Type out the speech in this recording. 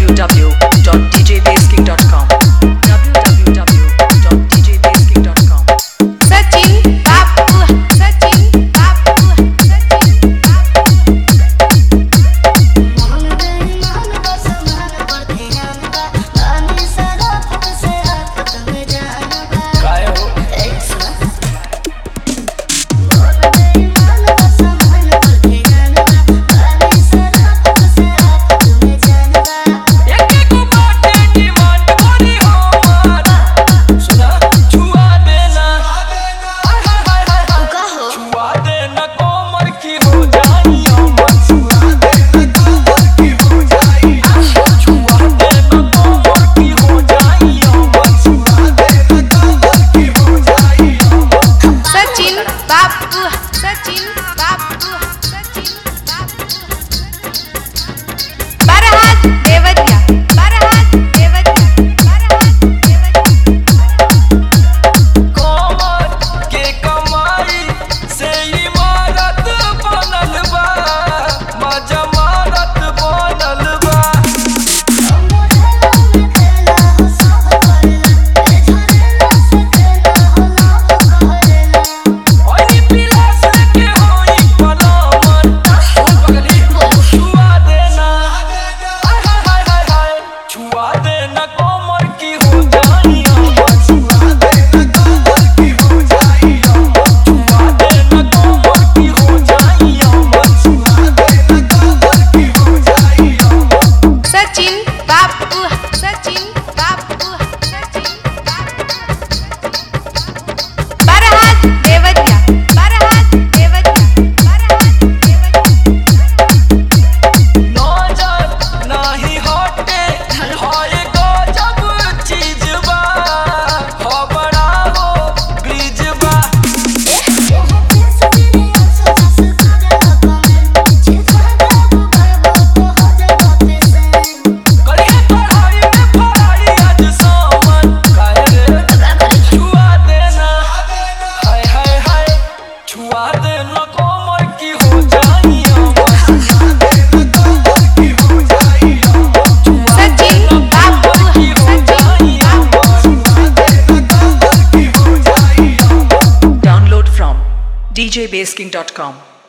www.djbasking.com www.djbasking.com Sachin बापू सचिन बापू सचिन मान गई मान बस मान पर ध्यान बा पानी सारा फट से आफत में जान बा काय हो ऐसा मान गई मान बस मान पर ध्यान बा पानी सारा फट से आफत में जान बा एक को बाटे डिमांड भरी हमर सुना छुआ देना हाय हाय हाय हाय का हो छुआ देना कोमर की हो जाई हमर छुआ देना कोमर की हो जाई छुआ देना कोमर की हो जाई हमर छुआ देना कोमर की हो जाई हमर सचिन बापू सचिन बापू सचिन बापू बरहात देवरिया बरहात देवरिया बरहात देवरिया कोमर के कमाई से इमारत बनल बा मजमारत बनल बा मोहल्ला में खेला हो सब करला ए झरेला से खेला हो लाभ कहरेला ओनी पिलास के होई पलामन बोल बगली छुआ देना हाय हाय हाय हाय छुआ देना कोमर की हो जाई हमर छुआ देना कोमर की हो जाई हमर छुआ देना कोमर की हो जाई हमर छुआ देना कोमर की हो जाई हमर सचिन बापू सचिन बापू सचिन बापू बरहात देवरिया बरहात देवरिया बरहात देवरिया नजर नाही हटे हाय गजब चीज बा हो बड़ा हो ब्रिज बा ओहो पेस तेरे आंसू जस करेला कमेंट जे खादा बुबाबो को हो जाबो पेशेंट करिए पढ़ाई में पढ़ाई आज सामन काहे रे छुआ देना हाय हाय हाय छुआ देना कोमर की हो जाई हमर छुआ देना कोमर की हो जाई हमर सचिन बापू की हो जाई हमर छुआ देना कोमर की हो जाई हमर Download from djbasking.com